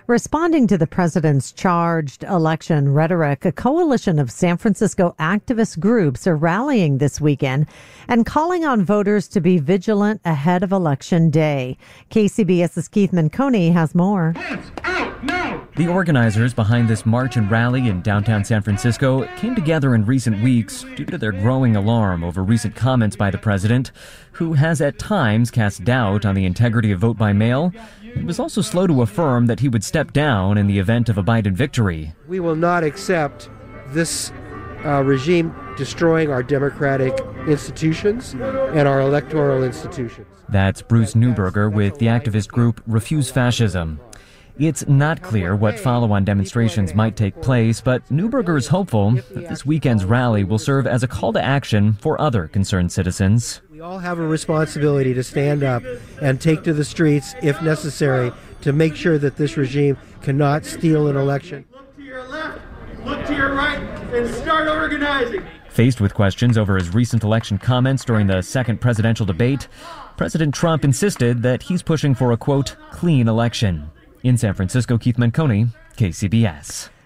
Responding to the president's charged election rhetoric, a coalition of San Francisco activist groups are rallying this weekend and calling on voters to be vigilant ahead of Election Day. KCBS's Keith Manconi has more. Hands out now! The organizers behind this march and rally in downtown San Francisco came together in recent weeks due to their growing alarm over recent comments by the president, who has at times cast doubt on the integrity of vote by mail. He was also slow to affirm that he would step down in the event of a Biden victory. We will not accept this regime destroying our democratic institutions and our electoral institutions. That's Bruce Neuberger with the activist group Refuse Fascism. It's not clear what follow-on demonstrations might take place, but Neuberger is hopeful that this weekend's rally will serve as a call to action for other concerned citizens. We all have a responsibility to stand up and take to the streets, if necessary, to make sure that this regime cannot steal an election. Look to your left, look to your right, and start organizing. Faced with questions over his recent election comments during the second presidential debate, President Trump insisted that he's pushing for a, quote, clean election. In San Francisco, Keith Manconi, KCBS.